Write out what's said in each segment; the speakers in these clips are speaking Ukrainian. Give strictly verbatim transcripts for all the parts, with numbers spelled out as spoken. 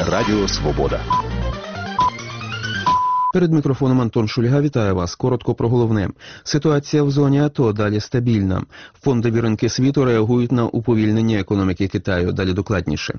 Радіо Свобода. Перед мікрофоном Антон Шульга вітає вас. Коротко про головне. Ситуація в зоні АТО далі стабільна. Фондові ринки світу реагують на уповільнення економіки Китаю. Далі докладніше.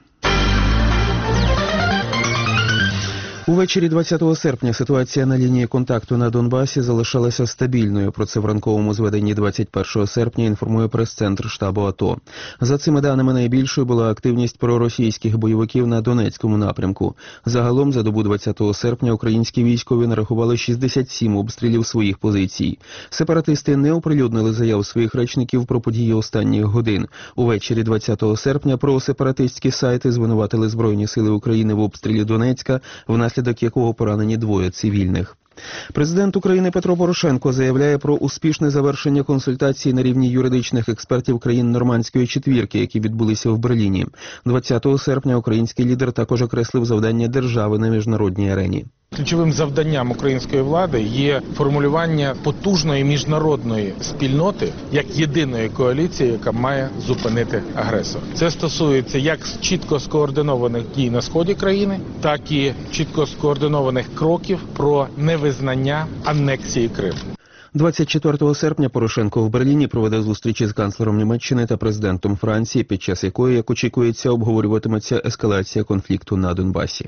Увечері двадцятого серпня ситуація на лінії контакту на Донбасі залишалася стабільною. Про це в ранковому зведенні двадцять першого серпня інформує прес-центр штабу АТО. За цими даними найбільшою була активність проросійських бойовиків на Донецькому напрямку. Загалом за добу двадцятого серпня українські військові нарахували шістдесят сім обстрілів своїх позицій. Сепаратисти не оприлюднили заяв своїх речників про події останніх годин. Увечері двадцятого серпня просепаратистські сайти звинуватили Збройні сили України в обстрілі Донецька, внаслідок якого поранені двоє цивільних. Президент України Петро Порошенко заявляє про успішне завершення консультацій на рівні юридичних експертів країн Нормандської четвірки, які відбулися в Берліні. двадцятого серпня український лідер також окреслив завдання держави на міжнародній арені. Ключовим завданням української влади є формулювання потужної міжнародної спільноти як єдиної коаліції, яка має зупинити агресора. Це стосується як чітко скоординованих дій на сході країни, так і чітко скоординованих кроків про невизнання анексії Криму. двадцять четвертого серпня Порошенко в Берліні проведе зустрічі з канцлером Німеччини та президентом Франції, під час якої, як очікується, обговорюватиметься ескалація конфлікту на Донбасі.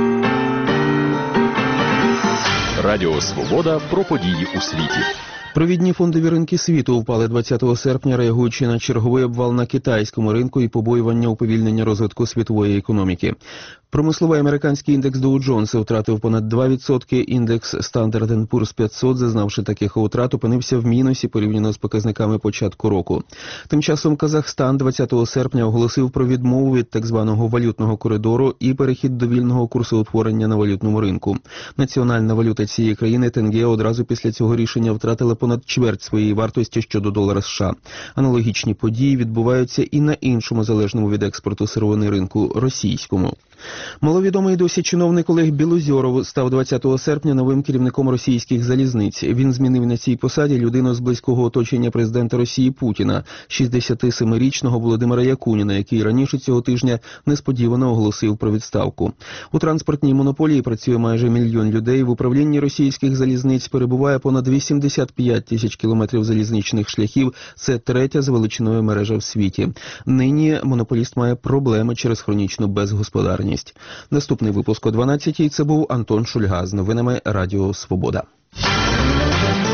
Радіо Свобода про події у світі. Провідні фондові ринки світу впали двадцятого серпня, реагуючи на черговий обвал на китайському ринку і побоювання уповільнення розвитку світової економіки. Промисловий американський індекс Dow Jones втратив понад два відсотки, індекс Standard енд Poor's п'ятсот, зазнавши таких втрат, опинився в мінусі порівняно з показниками початку року. Тим часом Казахстан двадцятого серпня оголосив про відмову від так званого валютного коридору і перехід до вільного курсоутворення на валютному ринку. Національна валюта цієї країни тенге одразу після цього рішення втратила понад чверть своєї вартості щодо долара США. Аналогічні події відбуваються і на іншому залежному від експорту сировини ринку – російському. Маловідомий досі чиновник Олег Білозьоров став двадцятого серпня новим керівником російських залізниць. Він змінив на цій посаді людину з близького оточення президента Росії Путіна, шістдесятисемирічного Володимира Якуніна, який раніше цього тижня несподівано оголосив про відставку. У транспортній монополії працює майже мільйон людей. В управлінні російських залізниць перебуває понад вісімдесят п'ять тисяч кілометрів залізничних шляхів. Це третя за величиною мережа в світі. Нині монополіст має проблеми через хронічну безгосподарність. Наступний випуск о дванадцятій. Це був Антон Шульга з новинами Радіо Свобода.